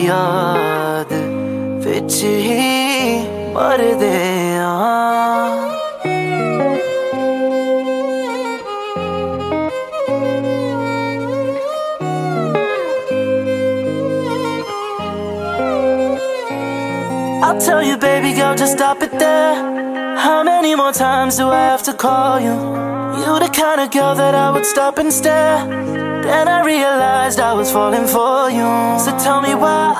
याद विच ही मरदे आ। I'll tell you, baby girl, just stop it there. How many more times do I have to call you? You the kind of girl that I would stop and stare. Then I realized I was falling for you. So tell me why